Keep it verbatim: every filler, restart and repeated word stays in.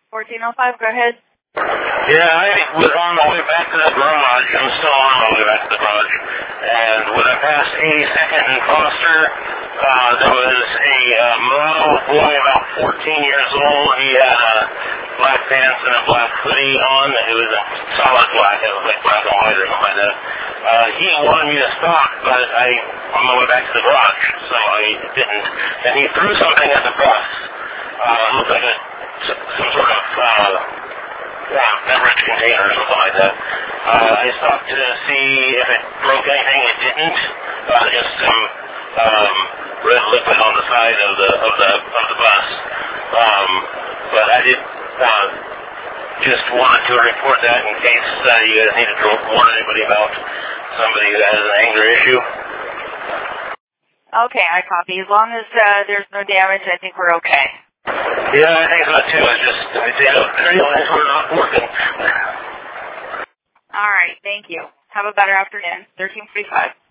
fourteen oh five, go ahead. Yeah, I was on my way back to the garage. I'm still on my way back to the garage. And when I passed eighty-second and Foster, uh, there was a uh, mulatto boy about fourteen years old. He had uh, black pants and a black hoodie on. It was a solid black. It was like black and white or something like that. Uh, he wanted me to stop, but I, on my way back to the garage, so I didn't. And he threw something at the bus. Uh, it looked like a, some sort of... Uh, Yeah, beverage container or something like that. Uh, I stopped to see if it broke anything. It didn't. Uh, just some um, red liquid on the side of the of the of the bus. Um, but I did uh, just wanted to report that in case uh, you guys needed to warn anybody about somebody who has an anger issue. Okay, I copy. As long as uh, there's no damage, I think we're okay. Yeah, I think so too. I just, I didn't realize we're not working. All right, thank you. Have a better afternoon. thirteen forty-five.